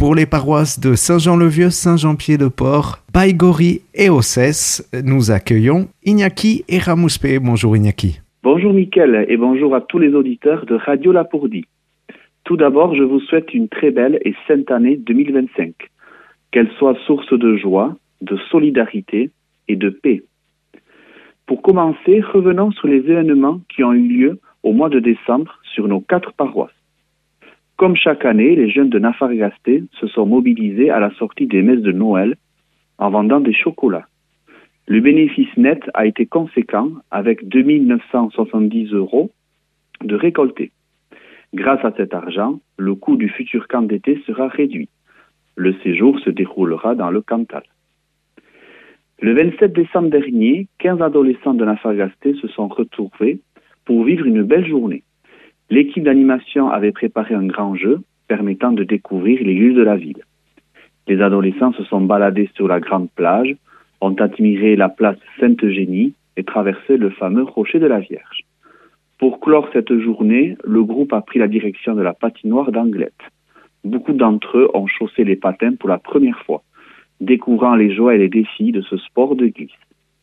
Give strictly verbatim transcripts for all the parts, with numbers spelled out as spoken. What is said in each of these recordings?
pour les paroisses de Saint-Jean-le-Vieux, Saint-Jean-Pied-de-Port, Baïgori et Ossès. Nous accueillons Iñaki et Ramouspe. Bonjour Iñaki. Bonjour Mickaël et bonjour à tous les auditeurs de Radio Lapourdie. Tout d'abord, je vous souhaite une très belle et sainte année deux mille vingt-cinq. Qu'elle soit source de joie, de solidarité et de paix. Pour commencer, revenons sur les événements qui ont eu lieu au mois de décembre sur nos quatre paroisses. Comme chaque année, les jeunes de Nafargasté se sont mobilisés à la sortie des messes de Noël en vendant des chocolats. Le bénéfice net a été conséquent avec deux mille neuf cent soixante-dix euros de récoltés. Grâce à cet argent, le coût du futur camp d'été sera réduit. Le séjour se déroulera dans le Cantal. Le vingt-sept décembre dernier, quinze adolescents de Nafargasté se sont retrouvés pour vivre une belle journée. L'équipe d'animation avait préparé un grand jeu permettant de découvrir les lieux de la ville. Les adolescents se sont baladés sur la grande plage, ont admiré la place Sainte-Eugénie et traversé le fameux rocher de la Vierge. Pour clore cette journée, le groupe a pris la direction de la patinoire d'Anglette. Beaucoup d'entre eux ont chaussé les patins pour la première fois, découvrant les joies et les défis de ce sport de glisse.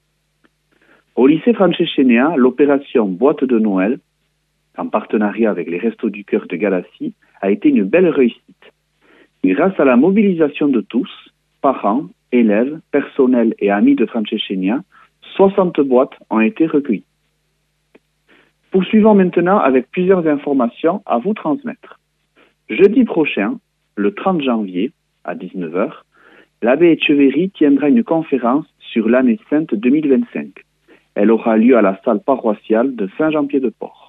Au lycée Francescenea, l'opération Boîte de Noël, en partenariat avec les Restos du Cœur de Galassie, a été une belle réussite. Grâce à la mobilisation de tous, parents, élèves, personnels et amis de Francescenea, soixante boîtes ont été recueillies. Poursuivons maintenant avec plusieurs informations à vous transmettre. Jeudi prochain, le trente janvier, à dix-neuf heures, l'abbé Etcheverry tiendra une conférence sur l'année sainte deux mille vingt-cinq. Elle aura lieu à la salle paroissiale de Saint-Jean-Pied-de-Port.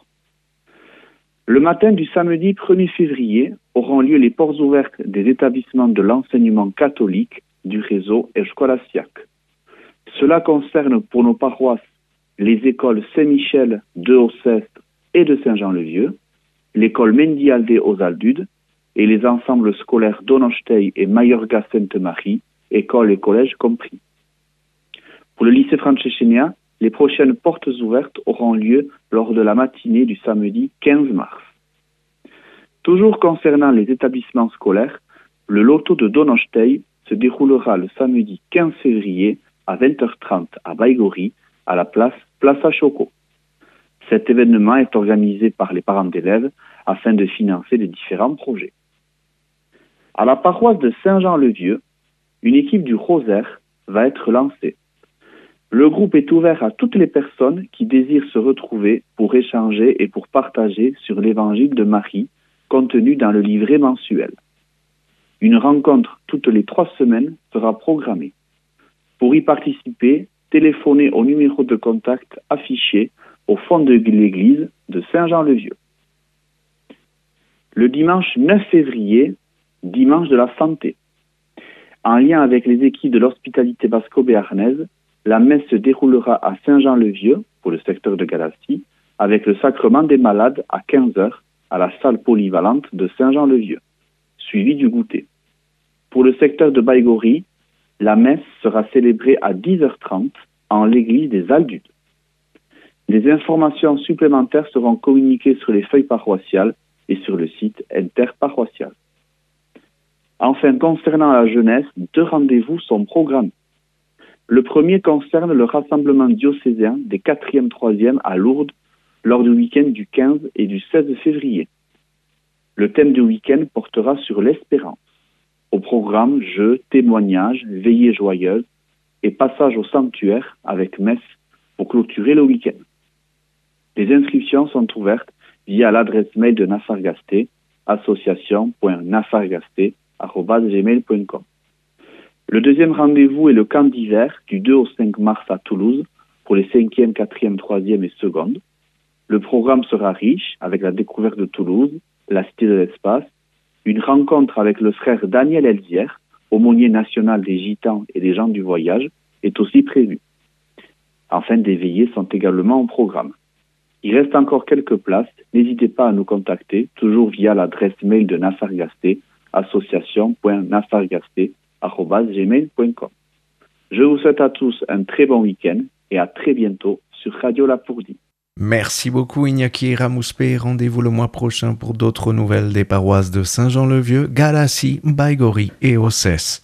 Le matin du samedi premier février auront lieu les portes ouvertes des établissements de l'enseignement catholique du réseau Escolasiac. Cela concerne pour nos paroisses les écoles Saint-Michel de Ossès et de Saint-Jean-le-Vieux, l'école Mendialdé aux Aldudes et les ensembles scolaires Donostei et Mayorga Sainte-Marie, écoles et collèges compris. Pour le lycée Francescenea, les prochaines portes ouvertes auront lieu lors de la matinée du samedi quinze mars. Toujours concernant les établissements scolaires, le loto de Donostei se déroulera le samedi quinze février à vingt heures trente à Baïgori, à la place Plaza Choco. Cet événement est organisé par les parents d'élèves afin de financer les différents projets. À la paroisse de Saint-Jean-le-Vieux, une équipe du Rosaire va être lancée. Le groupe est ouvert à toutes les personnes qui désirent se retrouver pour échanger et pour partager sur l'évangile de Marie contenu dans le livret mensuel. Une rencontre toutes les trois semaines sera programmée. Pour y participer, téléphonez au numéro de contact affiché au fond de l'église de Saint-Jean-le-Vieux. Le dimanche neuf février, dimanche de la santé. En lien avec les équipes de l'hospitalité basco-béarnaise, la messe se déroulera à Saint-Jean-le-Vieux, pour le secteur de Galassie, avec le sacrement des malades à quinze heures à la salle polyvalente de Saint-Jean-le-Vieux, suivi du goûter. Pour le secteur de Baïgori, la messe sera célébrée à dix heures trente en l'église des Aldudes. Des informations supplémentaires seront communiquées sur les feuilles paroissiales et sur le site interparoissial. Enfin, concernant la jeunesse, deux rendez-vous sont programmés. Le premier concerne le rassemblement diocésain des quatrième troisième à Lourdes lors du week-end du quinze et du seize février. Le thème du week-end portera sur l'espérance. Au programme, jeux, témoignages, veillées joyeuses et passage au sanctuaire avec messe pour clôturer le week-end. Les inscriptions sont ouvertes via l'adresse mail de Nafargasté, association point nafargasté arobase gmail point com. Le deuxième rendez-vous est le camp d'hiver du deux au cinq mars à Toulouse pour les cinquième, quatrième, troisième et seconde. Le programme sera riche avec la découverte de Toulouse, la Cité de l'Espace, une rencontre avec le frère Daniel Elzière, aumônier national des Gitans et des gens du voyage, est aussi prévue. Enfin, des veillées sont également au programme. Il reste encore quelques places, n'hésitez pas à nous contacter, toujours via l'adresse mail de Nafargasté, association point nafargasté arobase gmail point com. Je vous souhaite à tous un très bon week-end et à très bientôt sur Radio Lapourdie. Merci beaucoup Iñaki Eramuspe. Rendez-vous le mois prochain pour d'autres nouvelles des paroisses de Saint-Jean-le-Vieux, Galassi, Baïgori et Ossès.